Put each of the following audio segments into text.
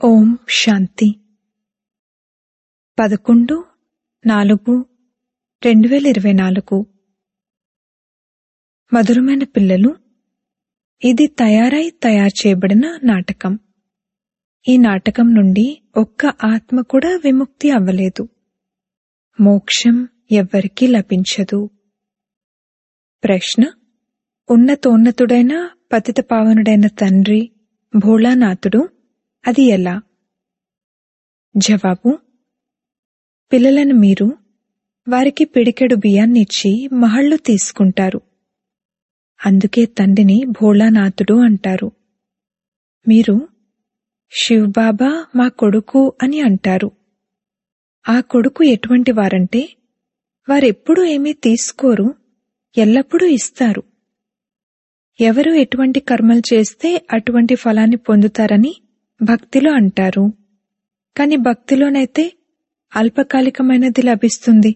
ఓం శాంతి 11/4/2024 మధురమైన పిల్లలు, ఇది తయారు చేయబడిన నాటకం. ఈ నాటకం నుండి ఒక్క ఆత్మ కూడా విముక్తి అవ్వలేదు. మోక్షం ఎవ్వరికీ లభించదు. ప్రశ్న: ఉన్నతోన్నతుడైన పతితపావనుడైన తండ్రి భోళానాథుడు అది ఎలా? జవాబు: పిల్లలను మీరు వారికి పిడికెడు బియ్యాన్నిచ్చి మహళ్ళు తీసుకుంటారు. అందుకే తండ్రిని భోళానాథుడు అంటారు. మీరు శివబాబా మా కొడుకు అని అంటారు. ఆ కొడుకు ఎటువంటి వారంటే వారెప్పుడూ ఏమీ తీసుకోరు, ఎల్లప్పుడూ ఇస్తారు. ఎవరు ఎటువంటి కర్మలు చేస్తే అటువంటి ఫలాన్ని పొందుతారని భక్తిలో అంటారు. కాని భక్తిలోనైతే అల్పకాలికమైనది లభిస్తుంది.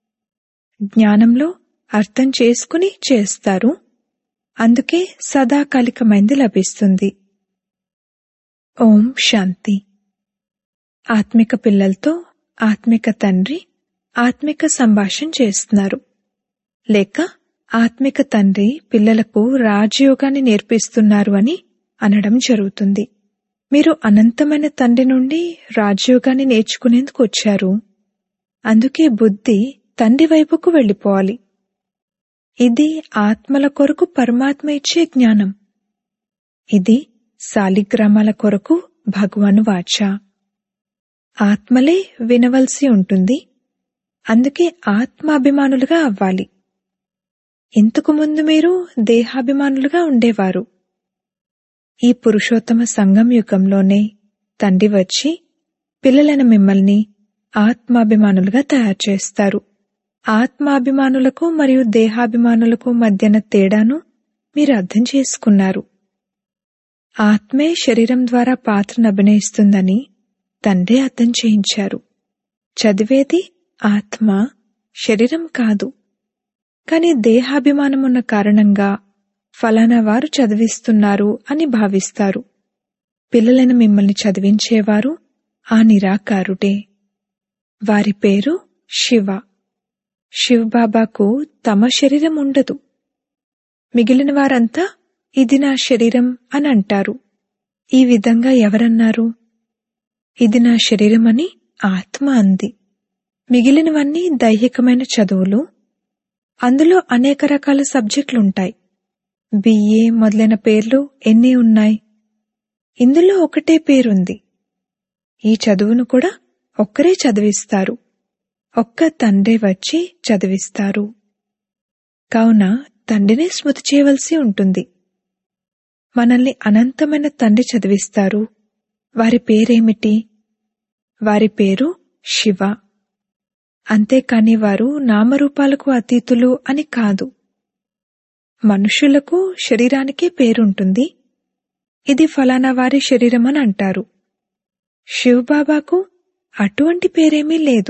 జ్ఞానంలో అర్థం చేసుకుని చేస్తారు, అందుకే సదాకాలికమైనది లభిస్తుంది. ఓం శాంతి. ఆత్మిక పిల్లలతో ఆత్మిక తండ్రి ఆత్మిక సంభాషణ చేస్తున్నారు, లేక ఆత్మిక తండ్రి పిల్లలకు రాజయోగాన్ని నేర్పిస్తున్నారు అని అనడం జరుగుతుంది. మీరు అనంతమైన తండ్రి నుండి రాజయోగాన్ని నేర్చుకునేందుకు వచ్చారు. అందుకే బుద్ధి తండ్రి వైపుకు వెళ్ళిపోవాలి. ఇది ఆత్మల కొరకు పరమాత్మ ఇచ్చే జ్ఞానం. ఇది శాలిగ్రామాల కొరకు భగవాను వాచ. ఆత్మలే వినవలసి ఉంటుంది, అందుకే ఆత్మాభిమానులుగా అవ్వాలి. ఇంతకు ముందు మీరు దేహాభిమానులుగా ఉండేవారు. ఈ పురుషోత్తమ సంగం యుగంలోనే తండ్రి వచ్చి పిల్లలైన మిమ్మల్ని ఆత్మాభిమానులుగా తయారు చేస్తారు. ఆత్మాభిమానులకు మరియు దేహాభిమానులకు మధ్యన తేడాను మీరు అర్థం చేసుకున్నారు. ఆత్మే శరీరం ద్వారా పాత్రను అభినయిస్తుందని తండ్రి అర్థం చేయించారు. చదివేది ఆత్మ, శరీరం కాదు. కాని దేహాభిమానమున్న కారణంగా ఫలానా వారు చదివిస్తున్నారు అని భావిస్తారు. పిల్లలైన మిమ్మల్ని చదివించేవారు ఆ నిరాకారుడే. వారి పేరు శివ. శివబాబాకు తమ శరీరం ఉండదు. మిగిలిన వారంతా ఇది నా శరీరం అని అంటారు. ఈ విధంగా ఎవరన్నారు? ఇది నా శరీరం అని ఆత్మ అంది. మిగిలినవన్నీ దైహికమైన చదువులు. అందులో అనేక రకాల సబ్జెక్టులుంటాయి. బిఏ మొదలైన పేర్లు ఎన్ని ఉన్నాయి? ఇందులో ఒకటే పేరుంది. ఈ చదువును కూడా ఒక్కరే చదివిస్తారు. ఒక్క తండ్రి వచ్చి చదివిస్తారు. కావున తండ్రినే స్మృతి చేయవలసి ఉంటుంది. మనల్ని అనంతమైన తండ్రి చదివిస్తారు. వారి పేరేమిటి? వారి పేరు శివ. అంతేకాని వారు నామరూపాలకు అతీతులు అని కాదు. మనుషులకు శరీరానికే పేరుంటుంది. ఇది ఫలానా వారి శరీరం అని అంటారు. శివబాబాకు అటువంటి పేరేమీ లేదు.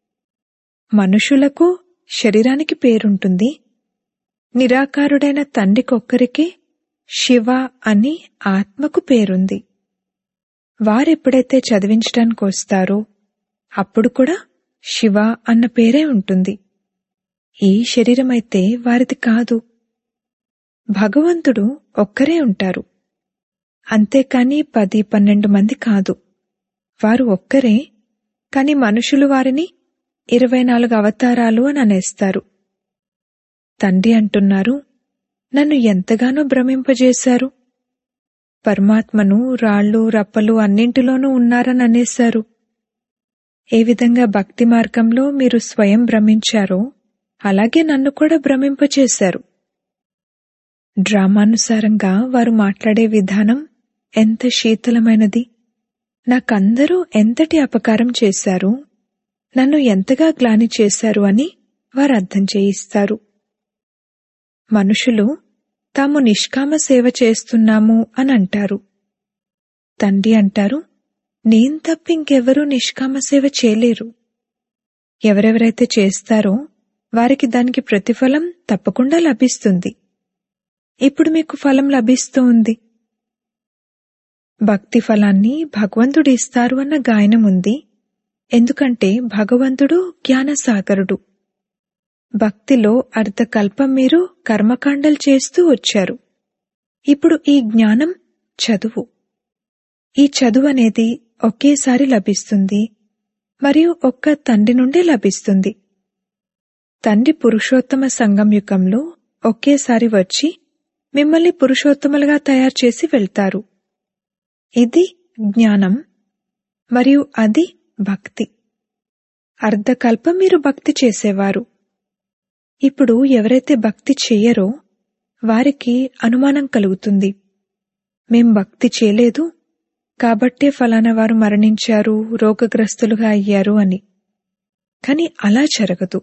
మనుషులకు శరీరానికి పేరుంటుంది. నిరాకారుడైన తండ్రికొక్కరికే శివ అని ఆత్మకు పేరుంది. వారెప్పుడైతే చదివించడానికి వస్తారో అప్పుడు కూడా శివ అన్న పేరే ఉంటుంది. ఈ శరీరమైతే వారిది కాదు. భగవంతుడు ఒక్కరే ఉంటారు. అంతేకాని 10-12 మంది కాదు. వారు ఒక్కరే. కాని మనుషులు వారిని 24 అవతారాలు అని అనేస్తారు. తండ్రి అంటున్నారు, నన్ను ఎంతగానో భ్రమింపజేశారు. పరమాత్మను రాళ్ళు రప్పలు అన్నింటిలోనూ ఉన్నారని అనేశారు. ఏ విధంగా భక్తి మార్గంలో మీరు స్వయం భ్రమించారో అలాగే నన్ను కూడా భ్రమింపచేశారు. డ్రామానుసారంగా వారు మాట్లాడే విధానం ఎంత శీతలమైనది. నాకందరూ ఎంతటి అపకారం చేశారు, నన్ను ఎంతగా గ్లాని చేశారు అని వారు అర్థం చేయిస్తారు. మనుషులు తాము నిష్కామ సేవ చేస్తున్నాము అని అంటారు. తండ్రి అంటారు, నేను తప్ప ఇంకెవరూ నిష్కామ సేవ చేయలేరు. ఎవరెవరైతే చేస్తారో వారికి దానికి ప్రతిఫలం తప్పకుండా లభిస్తుంది. ఇప్పుడు మీకు ఫలం లభిస్తూ ఉంది. భక్తి ఫలాన్ని భగవంతుడు ఇస్తారు అన్న గాయనం ఉంది. ఎందుకంటే భగవంతుడు జ్ఞానసాగరుడు. భక్తిలో అర్ధకల్పం మీరు కర్మకాండలు చేస్తూ వచ్చారు. ఇప్పుడు ఈ జ్ఞానం చదువు. ఈ చదువు అనేది ఒకేసారి లభిస్తుంది మరియు ఒక్క తండ్రి నుండి లభిస్తుంది. తండ్రి పురుషోత్తమ సంగం యుగంలో ఒకేసారి వచ్చి మిమ్మల్ని పురుషోత్తములుగా తయారు చేసి వెళ్తారు. ఇది జ్ఞానం మరియు అది భక్తి. అర్ధకల్పం మీరు భక్తి చేసేవారు. ఇప్పుడు ఎవరైతే భక్తి చెయ్యరో వారికి అనుమానం కలుగుతుంది. మేం భక్తి చేయలేదు కాబట్టే ఫలానా వారు మరణించారు, రోగగ్రస్తులుగా అయ్యారు అని. కాని అలా జరగదు.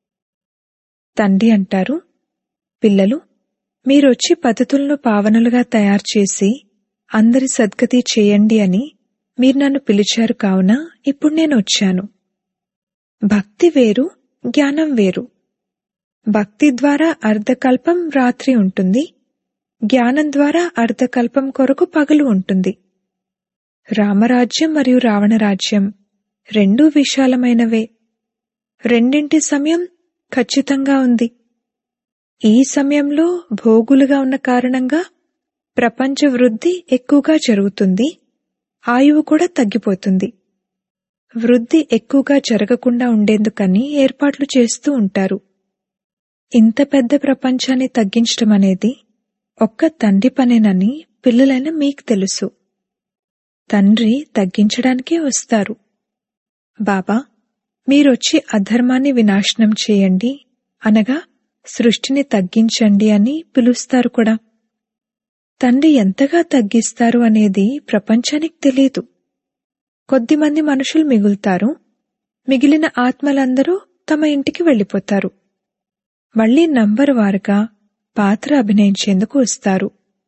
తండ్రి అంటారు, పిల్లలు, మీరొచ్చి పతితులను పావనులుగా తయారు చేసి అందరి సద్గతి చేయండి అని మీరు నన్ను పిలిచారు. కావున ఇప్పుడు నేను వచ్చాను. భక్తి వేరు, జ్ఞానం వేరు. భక్తి ద్వారా అర్ధకల్పం రాత్రి ఉంటుంది, జ్ఞానం ద్వారా అర్ధకల్పం కొరకు పగలు ఉంటుంది. రామరాజ్యం మరియు రావణరాజ్యం రెండూ విశాలమైనవే. రెండింటి సమయం ఖచ్చితంగా ఉంది. ఈ సమయంలో భోగులుగా ఉన్న కారణంగా ప్రపంచ వృద్ధి ఎక్కువగా జరుగుతుంది, ఆయువు కూడా తగ్గిపోతుంది. వృద్ధి ఎక్కువగా జరగకుండా ఉండేందుకని ఏర్పాట్లు చేస్తూ ఉంటారు. ఇంత పెద్ద ప్రపంచాన్ని తగ్గించడం అనేది ఒక్క తండ్రి పనేనని పిల్లలైన మీకు తెలుసు. తండ్రి తగ్గించడానికే వస్తారు. బాబా, మీరొచ్చి అధర్మాన్ని వినాశనం చేయండి అనగా సృష్టిని తగ్గించండి అని పిలుస్తారు కూడా. తండ్రి ఎంతగా తగ్గిస్తారు అనేది ప్రపంచానికి తెలియదు. కొద్దిమంది మనుషులు మిగులుతారు, మిగిలిన ఆత్మలందరూ తమ ఇంటికి వెళ్ళిపోతారు. మళ్లీ నంబర్ వారుగా పాత్ర అభినయించేందుకు వస్తారు.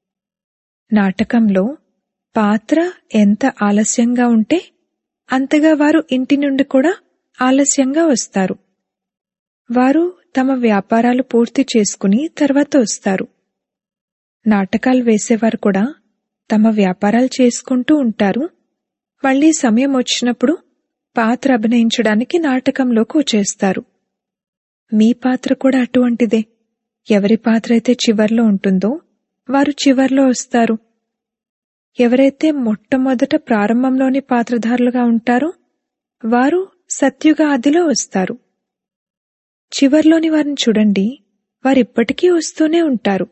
నాటకంలో పాత్ర ఎంత ఆలస్యంగా ఉంటే అంతగా వారు ఇంటి నుండి కూడా ఆలస్యంగా వస్తారు. వారు తమ వ్యాపారాలు పూర్తి చేసుకుని తర్వాత వస్తారు. నాటకాలు వేసేవారు కూడా తమ వ్యాపారాలు చేసుకుంటూ ఉంటారు. మళ్లీ సమయం వచ్చినప్పుడు పాత్ర అభినయించడానికి నాటకంలోకి వచ్చేస్తారు. మీ పాత్ర కూడా అటువంటిదే. ఎవరి పాత్ర అయితే చివర్లో ఉంటుందో వారు చివర్లో వస్తారు. ఎవరైతే మొట్టమొదట ప్రారంభంలోని పాత్రధారులుగా ఉంటారో వారు సత్యుగ ఆదిలో వస్తారు. చివర్లోని వారిని చూడండి, వారిప్పటికీ వస్తూనే ఉంటారు.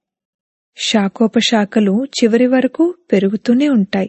శాఖోపశాఖలు చివరి వరకు పెరుగుతూనే ఉంటాయి.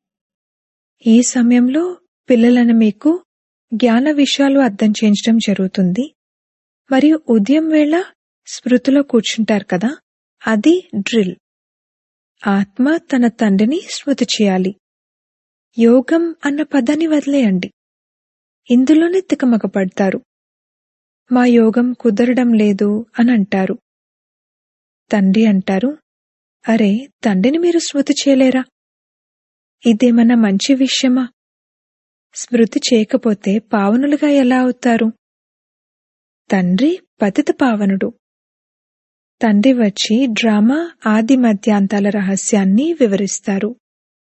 ఈ సమయంలో పిల్లలను మీకు జ్ఞాన విషయాలు అర్థం చేయించడం జరుగుతుంది. మరియు ఉదయం వేళ స్మృతిలో కూర్చుంటారు కదా, అది డ్రిల్. ఆత్మ తన తండ్రిని స్మృతి చేయాలి. యోగం అన్న పదాన్ని వదిలేయండి. ఇందులోనే తికమకపడతారు. మా యోగం కుదరడం లేదు అని అంటారు. తండ్రి అంటారు, అరే, తండ్రిని మీరు స్మృతి చేయలేరా? ఇదేమన్నా మంచి విషయమా? స్మృతి చేయకపోతే పావనులుగా ఎలా అవుతారు? తండ్రి పతిత పావనుడు. తండ్రి వచ్చి డ్రామా ఆది మధ్యాంతాల రహస్యాన్ని వివరిస్తారు.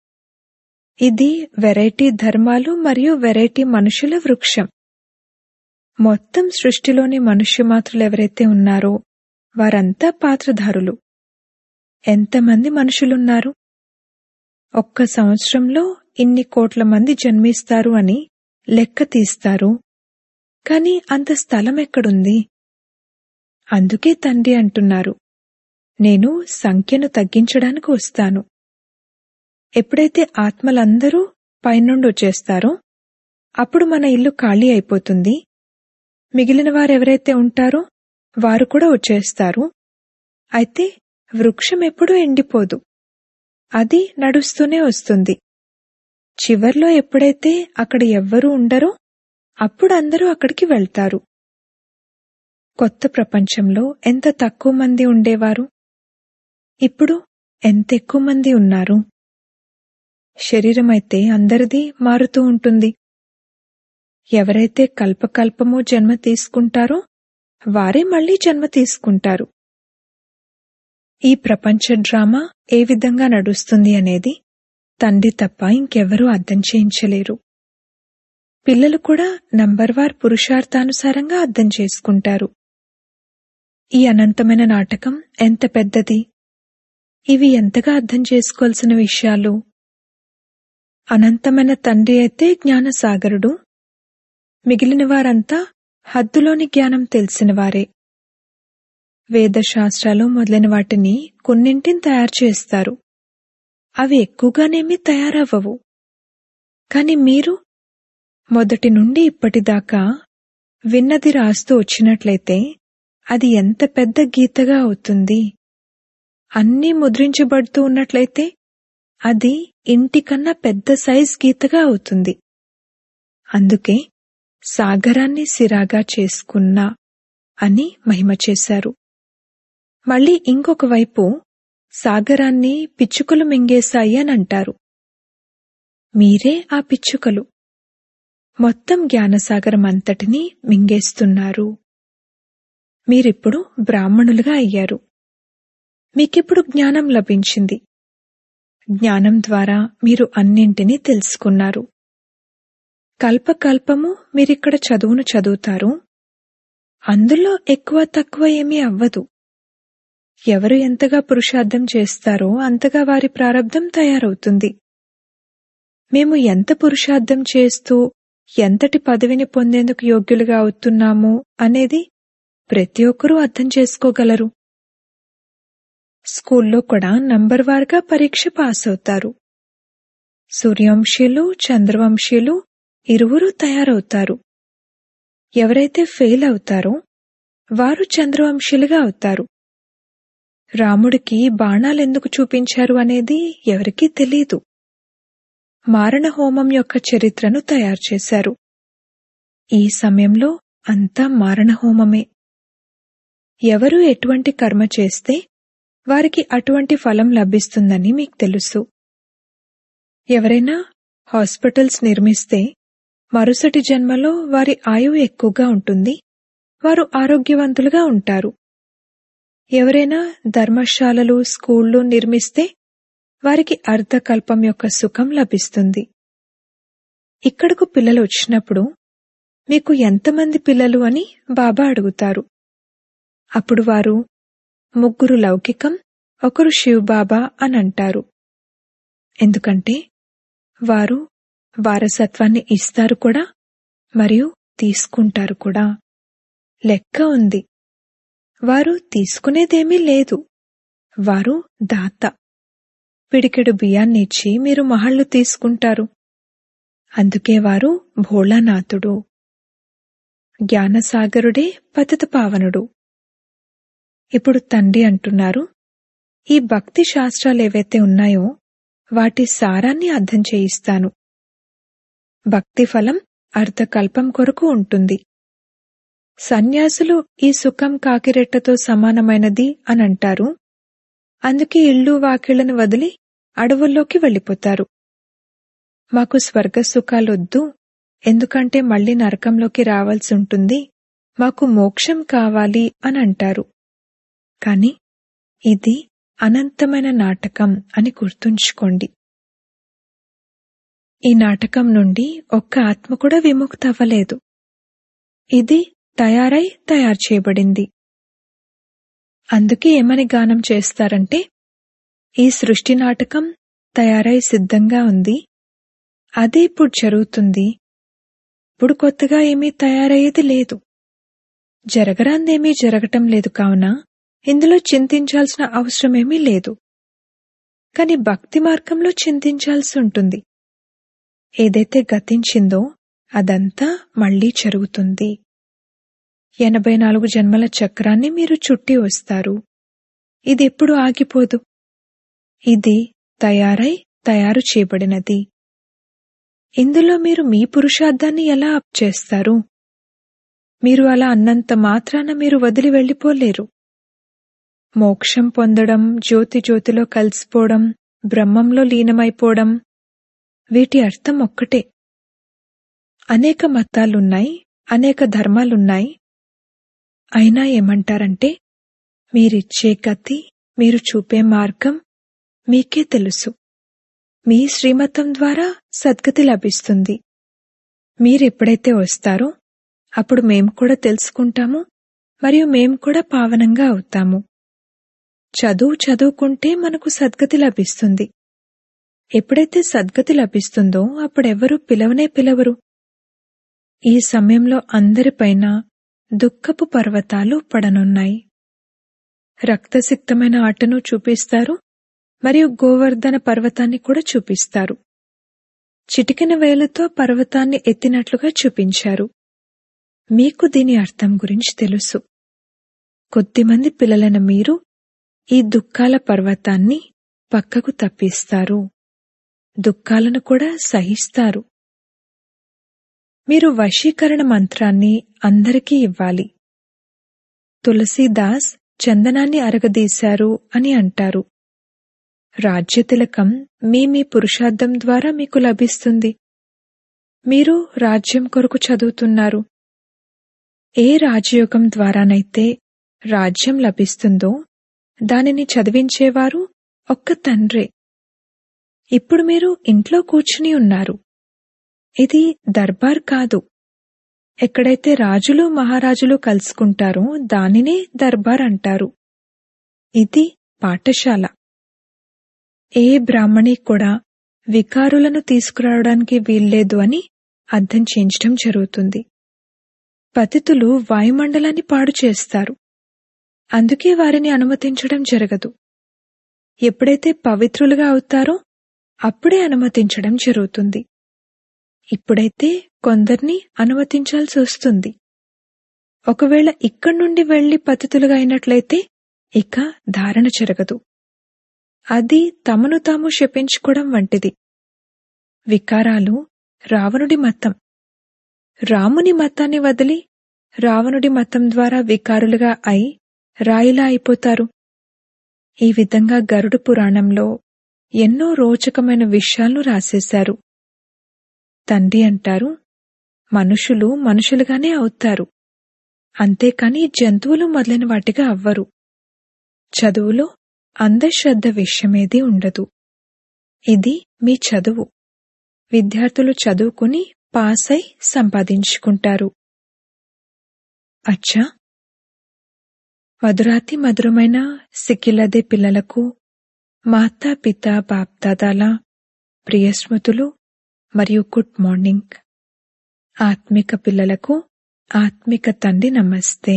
ఇది వెరైటీ ధర్మాలు మరియు వెరైటీ మనుషుల వృక్షం. మొత్తం సృష్టిలోని మనుష్యమాత్రులు ఎవరైతే ఉన్నారో వారంతా పాత్రధారులు. ఎంతమంది మనుషులున్నారు? ఒక్క సంవత్సరంలో ఇన్ని కోట్ల మంది జన్మిస్తారు అని లెక్క తీస్తారు. కాని అంత స్థలం ఎక్కడుంది? అందుకే తండ్రి అంటున్నారు, నేను సంఖ్యను తగ్గించడానికి వస్తాను. ఎప్పుడైతే ఆత్మలందరూ పైనుండి వచ్చేస్తారో అప్పుడు మన ఇల్లు ఖాళీ అయిపోతుంది. మిగిలిన వారెవరైతే ఉంటారో వారు కూడా వచ్చేస్తారు. అయితే వృక్షం ఎప్పుడూ ఎండిపోదు, అది నడుస్తూనే వస్తుంది. చివర్లో ఎప్పుడైతే అక్కడ ఎవ్వరూ ఉండరో అప్పుడు అందరూ అక్కడికి వెళ్తారు. కొత్త ప్రపంచంలో ఎంత తక్కువ మంది ఉండేవారు, ఇప్పుడు ఎంత ఎక్కువ మంది ఉన్నారు. శరీరమైతే అందరిది మారుతూ ఉంటుంది. ఎవరైతే కల్పకల్పము జన్మ తీసుకుంటారో వారే మళ్లీ జన్మ తీసుకుంటారు. ఈ ప్రపంచ డ్రామా ఏ విధంగా నడుస్తుంది అనేది తండ్రి తప్ప ఇంకెవ్వరూ అర్థం చేయించలేరు. పిల్లలు కూడా నంబర్వార్ పురుషార్థానుసారంగా అర్థం చేసుకుంటారు. ఈ అనంతమైన నాటకం ఎంత పెద్దది! ఇవి ఎంతగా అర్థం చేసుకోవాల్సిన విషయాలు! అనంతమైన తండ్రి అయితే జ్ఞానసాగరుడు, మిగిలిన వారంతా హద్దులోని జ్ఞానం తెలిసినవారే. వేదశాస్త్రాలు మొదలైన వాటిని కొన్నింటిని తయారు చేస్తారు. అవి ఎక్కువగానేమీ తయారవ్వవు. కాని మీరు మొదటి నుండి ఇప్పటిదాకా విన్నది రాస్తూ వచ్చినట్లయితే అది ఎంత పెద్ద గీతగా అవుతుంది. అన్నీ ముద్రించబడుతూ ఉన్నట్లయితే అది ఇంటికన్నా పెద్ద సైజ్ గీతగా అవుతుంది. అందుకే సాగరాన్ని సిరాగా చేసుకున్నా అని మహిమ చేశారు. మళ్ళీ ఇంకొక వైపు సాగరాన్ని పిచ్చుకలు మింగేశాయి అని అంటారు. మీరే ఆ పిచ్చుకలు. మొత్తం జ్ఞానసాగరం అంతటినీ మింగేస్తున్నారు. మీరిప్పుడు బ్రాహ్మణులుగా అయ్యారు. మీకిప్పుడు జ్ఞానం లభించింది. జ్ఞానం ద్వారా మీరు అన్నింటినీ తెలుసుకున్నారు. కల్పకల్పము మీరిక్కడ చదువును చదువుతారు. అందులో ఎక్కువ తక్కువ ఏమీ అవ్వదు. ఎవరు ఎంతగా పురుషార్థం చేస్తారో అంతగా వారి ప్రారబ్ధం తయారవుతుంది. మేము ఎంత పురుషార్థం చేస్తూ ఎంతటి పదవిని పొందేందుకు యోగ్యులుగా అవుతున్నాము అనేది ప్రతి ఒక్కరూ అర్థం చేసుకోగలరు. స్కూల్లో కూడా నంబర్వారుగా పరీక్ష పాస్ అవుతారు. సూర్యవంశీయులు, చంద్రవంశీయులు ఇరువురూ తయారవుతారు. ఎవరైతే ఫెయిల్ అవుతారో వారు చంద్రవంశీయులుగా అవుతారు. రాముడికి బాణాలెందుకు చూపించారు అనేది ఎవరికీ తెలీదు. మారణహోమం యొక్క చరిత్రను తయారు చేశారు. ఈ సమయంలో అంతా మారణహోమమే. ఎవరు ఎటువంటి కర్మ చేస్తే వారికి అటువంటి ఫలం లభిస్తుందని మీకు తెలుసు. ఎవరైనా హాస్పిటల్స్ నిర్మిస్తే మరుసటి జన్మలో వారి ఆయువు ఎక్కువగా ఉంటుంది. వారు ఆరోగ్యవంతులుగా ఉంటారు. ఎవరైనా ధర్మశాలలు, స్కూళ్లు నిర్మిస్తే వారికి అర్ధకల్పం యొక్క సుఖం లభిస్తుంది. ఇక్కడకు పిల్లలు వచ్చినప్పుడు మీకు ఎంతమంది పిల్లలు అని బాబా అడుగుతారు. అప్పుడు వారు 3 లౌకికం, 1 శివబాబా అని అంటారు. ఎందుకంటే వారు వారసత్వాన్ని ఇస్తారు కూడా మరియు తీసుకుంటారు కూడా. లెక్క ఉంది. వారు తీసుకునేదేమీ లేదు. వారు దాత. పిడికెడు బియ్యాన్ని ఇచ్చి మీరు మహళ్ళు తీసుకుంటారు. అందుకే వారు భోళానాథుడు. జ్ఞానసాగరుడే పతిత పావనుడు. ఇప్పుడు తండ్రి అంటున్నారు, ఈ భక్తి శాస్త్రాలేవైతే ఉన్నాయో వాటి సారాన్ని అర్థం చేయిస్తాను. భక్తి ఫలం అర్ధకల్పం కొరకు ఉంటుంది. సన్యాసులు ఈ సుఖం కాకిరెట్టతో సమానమైనది అని అంటారు. అందుకే ఇళ్ళు వాకిళ్లను వదిలి అడవుల్లోకి వెళ్ళిపోతారు. మాకు స్వర్గ సుఖాలొద్దు, ఎందుకంటే మళ్లీ నరకంలోకి రావాల్సి ఉంటుంది, మాకు మోక్షం కావాలి అని అంటారు. కాని ఇది అనంతమైన నాటకం అని గుర్తుంచుకోండి. ఈ నాటకం నుండి ఒక్క ఆత్మ కూడా విముక్తవ్వలేదు. ఇది తయారు చేయబడింది. అందుకే ఏమని గానం చేస్తారంటే, ఈ సృష్టి నాటకం తయారై సిద్ధంగా ఉంది, అదే ఇప్పుడు జరుగుతుంది. ఇప్పుడు కొత్తగా ఏమీ తయారయ్యేది లేదు. జరగరాందేమీ జరగటం లేదు. కావున ఇందులో చింతించాల్సిన అవసరమేమీ లేదు. కాని భక్తి మార్గంలో చింతించాల్సి ఉంటుంది. ఏదైతే గతించిందో అదంతా మళ్లీ జరుగుతుంది. 84 జన్మల చక్రాన్ని మీరు చుట్టి వస్తారు. ఇది ఎప్పుడు ఆగిపోదు. ఇది తయారు చేయబడినది. ఇందులో మీరు మీ పురుషార్థాన్ని ఎలా అప్ చేస్తారు? మీరు అలా అన్నంత మాత్రాన మీరు వదిలి వెళ్ళిపోలేరు. మోక్షం పొందడం, జ్యోతిలో కలిసిపోవడం, బ్రహ్మంలో లీనమైపోవడం, వీటి అర్థం ఒక్కటే. అనేక మతాలున్నాయి, అనేక ధర్మాలున్నాయి. అయినా ఏమంటారంటే, మీరిచ్చే గతి, మీరు చూపే మార్గం మీకే తెలుసు. మీ శ్రీమతం ద్వారా సద్గతి లభిస్తుంది. మీరెప్పుడైతే వస్తారో అప్పుడు మేము కూడా తెలుసుకుంటాము మరియు మేము కూడా పావనంగా అవుతాము. చదువుకుంటే మనకు సద్గతి లభిస్తుంది. ఎప్పుడైతే సద్గతి లభిస్తుందో అప్పుడెవ్వరూ పిలవనే పిలవరు. ఈ సమయంలో అందరిపైన దుఃఖపు పర్వతాలు పడనున్నాయి. రక్తసిక్తమైన ఆటను చూపిస్తారు మరియు గోవర్ధన పర్వతాన్ని కూడా చూపిస్తారు. చిటికెన వేలుతో పర్వతాన్ని ఎత్తినట్లుగా చూపించారు. మీకు దీని అర్థం గురించి తెలుసు. కొద్దిమంది పిల్లలైన మీరు ఈ దుఃఖాల పర్వతాన్ని పక్కకు తప్పిస్తారు. దుఃఖాలను కూడా సహిస్తారు. మీరు వశీకరణ మంత్రాన్ని అందరికీ ఇవ్వాలి. తులసీదాస్ చందనాన్ని అరగదీశారు అని అంటారు. రాజ్యతిలకం మీ పురుషార్థం ద్వారా మీకు లభిస్తుంది. మీరు రాజ్యం కొరకు చదువుతున్నారు. ఏ రాజయోగం ద్వారానైతే రాజ్యం లభిస్తుందో దానిని చదివించేవారు ఒక్క తండ్రే. ఇప్పుడు మీరు ఇంట్లో కూర్చుని ఉన్నారు. ఇది దర్బార్ కాదు. ఎక్కడైతే రాజులు మహారాజులు కలుసుకుంటారో దానినే దర్బార్ అంటారు. ఇది పాఠశాల. ఏ బ్రాహ్మణి కూడా వికారులను తీసుకురావడానికి వీల్లేదు అని అర్థం చేయించడం జరుగుతుంది. పతితులు వాయుమండలాన్ని పాడు చేస్తారు. అందుకే వారిని అనుమతించడం జరగదు. ఎప్పుడైతే పవిత్రులుగా అవుతారో అప్పుడే అనుమతించడం జరుగుతుంది. ఇప్పుడైతే కొందరిని అనుమతించాల్సి వస్తుంది. ఒకవేళ ఇక్కడి నుండి వెళ్లి పతితులుగా అయినట్లయితే ఇక ధారణ జరగదు. అది తమను తాము శపించుకోవడం వంటిది. వికారాలు రావణుడి మతం. రాముని మతాన్ని వదిలి రావణుడి మతం ద్వారా వికారులుగా అయి రాయిలా అయిపోతారు. ఈ విధంగా గరుడ పురాణంలో ఎన్నో రోచకమైన విషయాలను రాసేశారు. తండ్రి అంటారు, మనుషులు మనుషులుగానే అవుతారు, అంతేకాని జంతువులు మొదలైన వాటిగా అవ్వరు. చదువులో అంధశ్రద్ధ విషయమేదీ ఉండదు. ఇది మీ చదువు. విద్యార్థులు చదువుకుని పాస్ అయి సంపాదించుకుంటారు. అచ్చా, మధురాతి మధురమైన సిక్కిలదే పిల్లలకు మాతా పిత బాప్దాదాల ప్రియస్మృతులు మరియు గుడ్ మార్నింగ్. ఆత్మిక పిల్లలకు ఆత్మిక తండ్రి నమస్తే.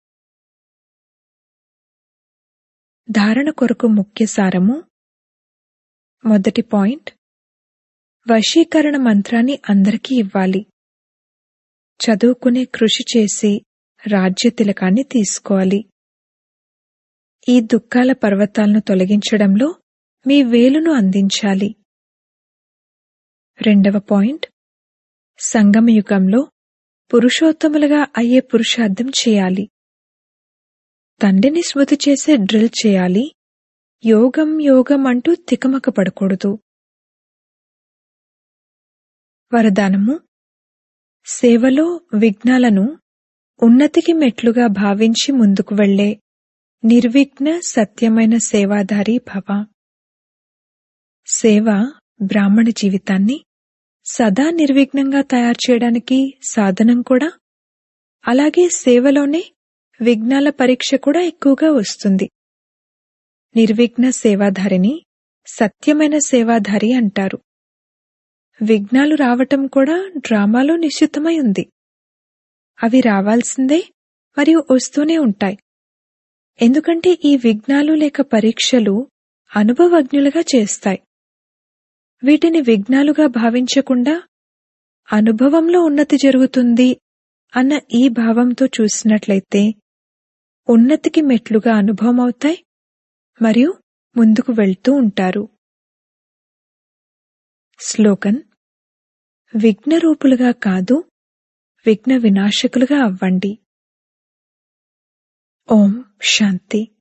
ధారణ కొరకు ముఖ్య సారము. మొదటి పాయింట్, వశీకరణ మంత్రాన్ని అందరికీ ఇవ్వాలి. చదువుకునే కృషి చేసి రాజ్య తిలకాన్ని తీసుకోవాలి. ఈ దుఃఖాల పర్వతాలను తొలగించడంలో మీ వేలును అందించాలి. రెండవ పాయింట్, సంగమయుగంలో పురుషోత్తములుగా అయ్యే పురుషార్థం చేయాలి. తండ్రిని స్మృతి చేసే డ్రిల్ చేయాలి. యోగం యోగం అంటూ తికమక పడకూడదు. వరదానము. సేవలో విఘ్నాలను ఉన్నతికి మెట్లుగా భావించి ముందుకు వెళ్లే నిర్విఘ్న సత్యమైన సేవాధారి భవ. సేవ బ్రాహ్మణ జీవితాన్ని సదా నిర్విఘ్నంగా తయారు చేయడానికి సాధనం కూడా. అలాగే సేవలోనే విఘ్నాల పరీక్ష కూడా ఎక్కువగా వస్తుంది. నిర్విఘ్న సేవాధారిని సత్యమైన సేవాధారి అంటారు. విఘ్నాలు రావటం కూడా డ్రామాలో నిశ్చితమై ఉంది. అవి రావాల్సిందే మరియు వస్తూనే ఉంటాయి. ఎందుకంటే ఈ విఘ్నాలు లేక పరీక్షలు అనుభవజ్ఞులుగా చేస్తాయి. వీటిని విఘ్నాలుగా భావించకుండా అనుభవంలో ఉన్నతి జరుగుతుంది అన్న ఈ భావంతో చూసినట్లయితే ఉన్నతికి మెట్లుగా అనుభవం అవుతాయి మరియు ముందుకు వెళ్తూ ఉంటారు. స్లోగన్. విఘ్నరూపులుగా కాదు, విఘ్న వినాశకులుగా అవ్వండి. ఓం శాంతి.